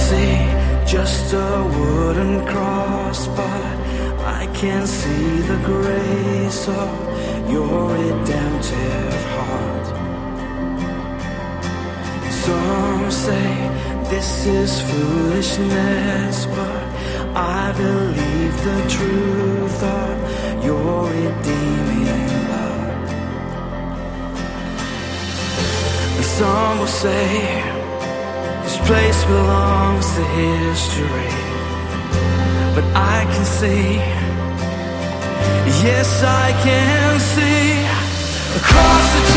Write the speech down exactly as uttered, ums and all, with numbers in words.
see just a wooden cross, but I can see the grace of your redemptive heart. Some say this is foolishness, but I believe the truth of your redeeming love. And some will say this place belongs to history, but I can see, yes I can see, across the